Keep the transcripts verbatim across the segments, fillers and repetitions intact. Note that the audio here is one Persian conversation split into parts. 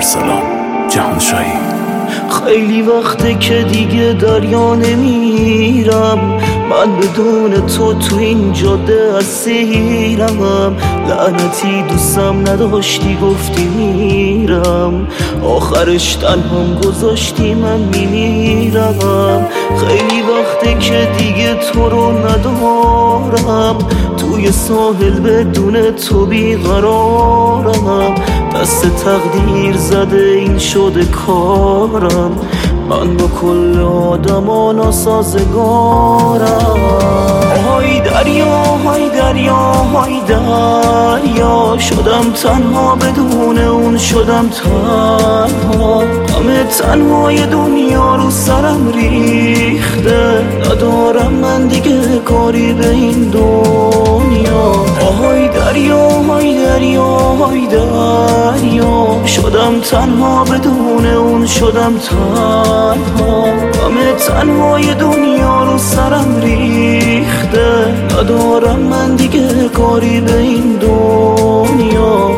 ارسلان جهانشاهی. خیلی وقته که دیگه دریا نمیرم، من بدون تو تو این جاده اسیرم. لعنتی دوستم نداشتی گفتی میرم، آخرش تنهام گذاشتی من میمیرم. خیلی وقته که دیگه تو رو ندارم، توی ساحل بدون تو بیقرارم. دست تقدیر زده این شده کارم، من با کل آدما ناسازگارم. های دریا های دریا های دریا، شدم تنها بدون اون، شدم تنها. همه تنهای دنیا رو سرم ریخته، ندارم من دیگه کاری به این دنیا. های دریا های دریا های دریا، شدم تنها بدون اون، شدم تنها. همه تنهای دنیا رو سرم ریخته، ندارم من دیگه کاری به این دنیا.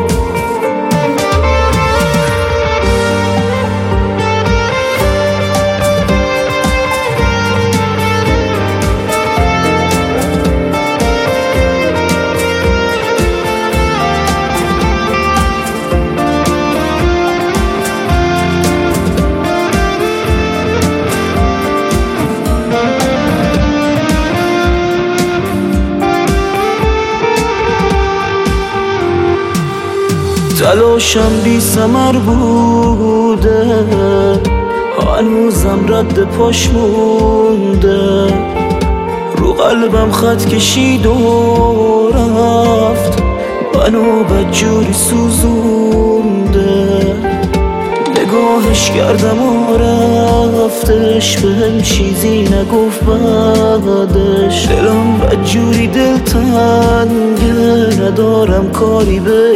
تلاشم بی ثمر بوده، هنوزم رد پاش مونده. رو قلبم خط کشید و رفت، منو بدجوری سوزونده. نگاهش کردم و رفتش، بهم چیزی نگفت بعدش. دلم بدجوری دلتنگه، ندارم کاری به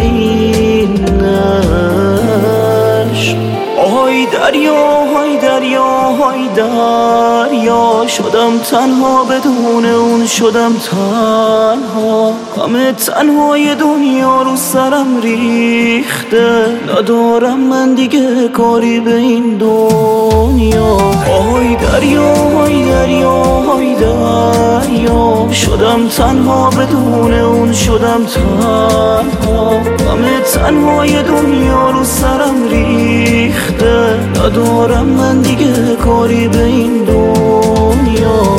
اینش. آهای دریا های دریا های دریا، شدم تنها بدون اون، شدم تنها. همه تنهای دنیا رو سرم ریخته، ندارم من دیگه کاری به این دنیا. آهای دریا های دریا های دریا، شدم تنها بدون اون، شدم تنها. همه تنهای دنیا رو سرم ریخته، ندارم من دیگه کاری به این دنیا.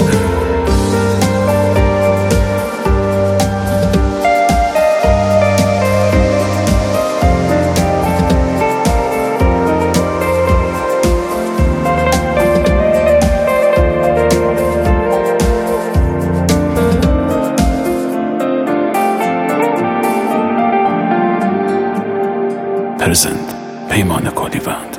پرزنت پیمان کلیوند.